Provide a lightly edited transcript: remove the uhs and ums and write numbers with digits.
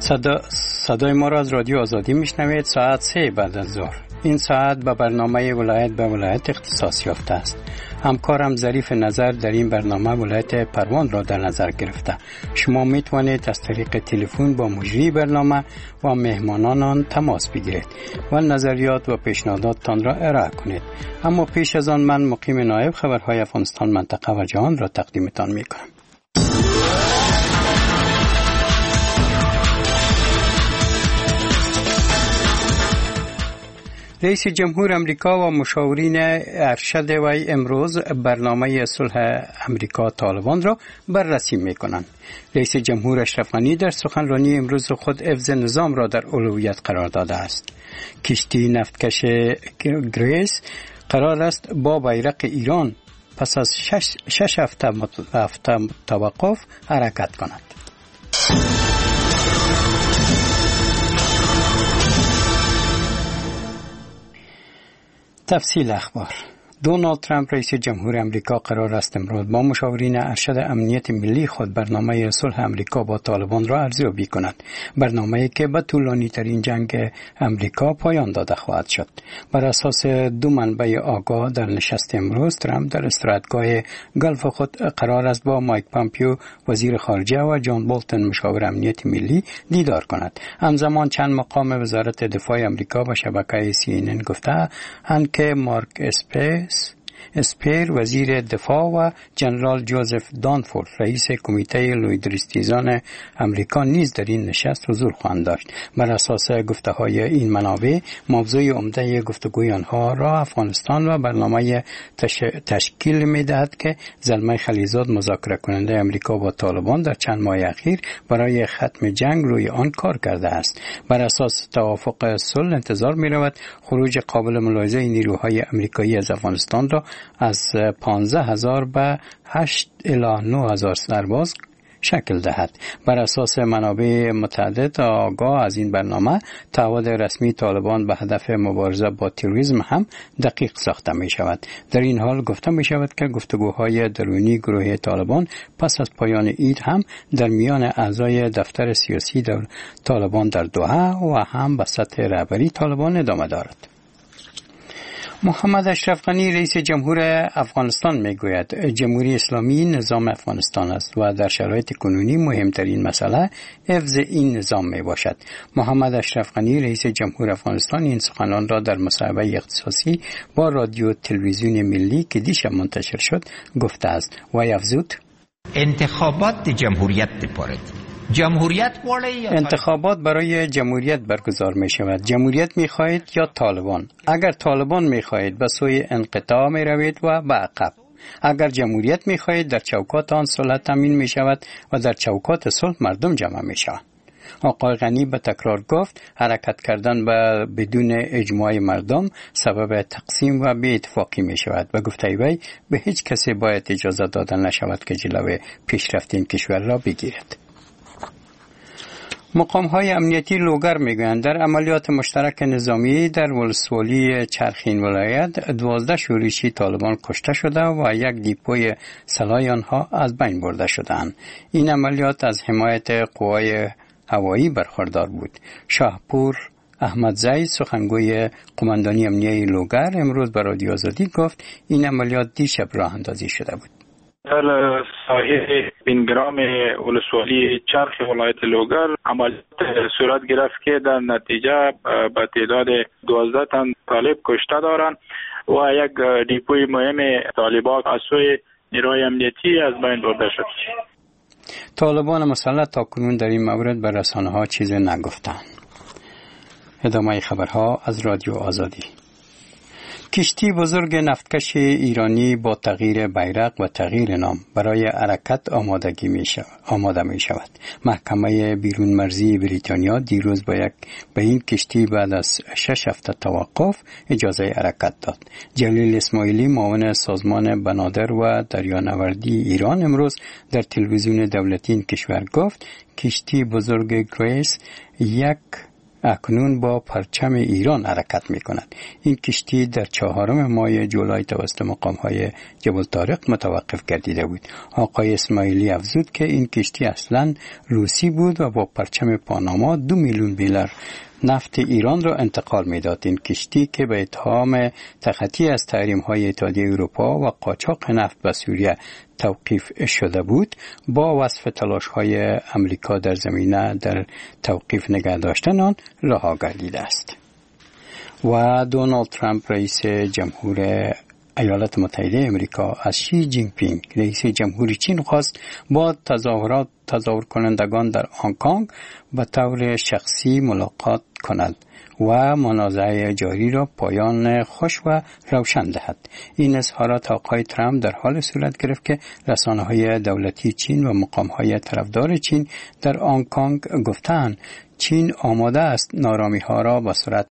صدای ما را از رادیو آزادی میشنوید. ساعت 3 بعد از ظهر. این ساعت به برنامه ولایت به ولایت اختصاص یافته است. همکارم ظریف نظر در این برنامه ولایت پروان را در نظر گرفته. شما میتوانید از طریق تلفن با مجری برنامه و مهمانان آن تماس بگیرید و نظریات و پیشنهاداتتان را ارائه کنید. اما پیش از آن من مقیم نایب خبرهای افغانستان منطقه و جهان را تقدیمتان میکنم. رئیس جمهور امریکا و مشاورین ارشد وی امروز برنامه صلح امریکا طالبان را بررسی می‌کنند. رئیس جمهور اشرف غنی در سخنرانی امروز خود حفظ نظام را در اولویت قرار داده است. کشتی نفتکش گریس قرار است با بیرق ایران پس از 6 هفته توقف حرکت کند. تفصیل اخبار. دونالد ترامپ رئیس جمهور امریکا قرار است امروز با مشاورین ارشد امنیت ملی خود برنامه صلح امریکا با طالبان را ارزیابی کند. برنامه‌ای که به طولانی ترین جنگ امریکا پایان داده خواهد شد. بر اساس دو منبع آگاه در نشست امروز، ترامپ در استراحتگاه گلف خود قرار است با مایک پامپیو وزیر خارجه و جان بولتن مشاور امنیت ملی دیدار کند. همزمان چند مقام وزارت دفاع امریکا به شبکه CNN گفته اند که مارک اسپیر وزیر دفاع و جنرال جوزف دانفورد رئیس کمیته لویدرستیزان امریکا نیز در این نشست حضور خواهند داشت. بر اساس گفته‌های این منابع، موضوع عمده گفتگوی آنها را افغانستان و برنامه تشکیل می‌دهد که زلمه خلیزاد مذاکره کننده امریکا با طالبان در چند ماه اخیر برای ختم جنگ روی آن کار کرده است. بر اساس توافق صلح انتظار می‌رود خروج قابل ملاحظه نیروهای آمریکایی از افغانستان را از 15,000 به 8 الی 9,000 سرباز شکل دهد. بر اساس منابع متعدد آگاه از این برنامه، تعهد رسمی طالبان به هدف مبارزه با تروریسم هم دقیق ساخته می شود. در این حال گفته می شود که گفتگوهای درونی گروه طالبان پس از پایان عید هم در میان اعضای دفتر سیاسی در طالبان در دوحه و هم به سطح رهبری طالبان ادامه دارد. محمد اشرف غنی رئیس جمهور افغانستان میگوید جمهوری اسلامی نظام افغانستان است و در شرایط کنونی مهمترین مسئله حفظ این نظام می باشد. محمد اشرف غنی رئیس جمهور افغانستان این سخنان را در مصاحبه اختصاصی با رادیو تلویزیون ملی که دیشب منتشر شد گفته است و افزود: انتخابات جمهوریت دپارد. انتخابات برای جمهوریت برگزار می شود. جمهوریت می خواهید یا طالبان؟ اگر طالبان می خواهید به سوی انقطاع می روید و به عقب. اگر جمهوریت می خواهید در چوکات آن صلح تامین می شود و در چوکات صلح مردم جمع می شوند. آقای غنی به تکرار گفت حرکت کردن بدون اجماع مردم سبب تقسیم و بی اتفاقی می شود و گفته وی به هیچ کسی باید اجازه داده نشود که جلوی پیشرفت این کشور را بگیرد. مقام‌های امنیتی لوگر میگویند در عملیات مشترک نظامی در ولسوالی چرخین ولایت 12 شورشی طالبان کشته شده و یک دیپوی سلاح آنها از بین برده شدند. این عملیات از حمایت قوای هوایی برخوردار بود. شاهپور احمدزی سخنگوی قماندانی امنیتی لوگر امروز به رادیو آزادی گفت این عملیات دیشب راه اندازی شده بود. در ساحه 20 گرام ولسوالی چرخ ولایت لوگر عملیات صورت گرفت که در نتیجه به تعداد 12 تن طالب کشته دارند و یک دیپوی مهم طالبان از سوی نیروهای امنیتی از بین برده شد. طالبان مسلح تاکنون در این مورد به رسانه‌ها چیزی نگفتند. ادامه خبرها از رادیو آزادی. کشتی بزرگ نفتکش ایرانی با تغییر بیرق و تغییر نام برای حرکت آماده می شود. محکمه بیرون مرزی بریتانیا دیروز به این کشتی بعد از 6 هفته توقف اجازه حرکت داد. جلیل اسماعیلی معاون سازمان بنادر و دریانوردی ایران امروز در تلویزیون دولتی این کشور گفت کشتی بزرگ گریس یک اکنون با پرچم ایران حرکت می کند. این کشتی در 4 ماه جولای توسط مقام‌های جبل طارق متوقف گردیده بود. آقای اسماعیلی افزود که این کشتی اصلاً روسی بود و با پرچم پاناما 2 میلیون بیلر نفت ایران را انتقال میداد. این کشتی که به اتهام تخطی از تحریم‌های اتحادیه اروپا و قاچاق نفت به سوریه توقیف شده بود، با وصف تلاش‌های امریکا در زمینه در توقیف نگه داشتن آن رها گردیده است. و دونالد ترامپ رئیس جمهور ایالات متحده امریکا از شی جین پینگ رئیس جمهوری چین خواست با تظاهر کنندگان در هنگ کنگ به طور شخصی ملاقات کند و منازعه جاری را پایان خوش و روشن دهد. این اظهارات آقای ترامپ در حال صورت گرفت که رسانه‌های دولتی چین و مقام‌های طرفدار چین در هنگ کنگ گفتند چین آماده است نارامی‌ها را به صورت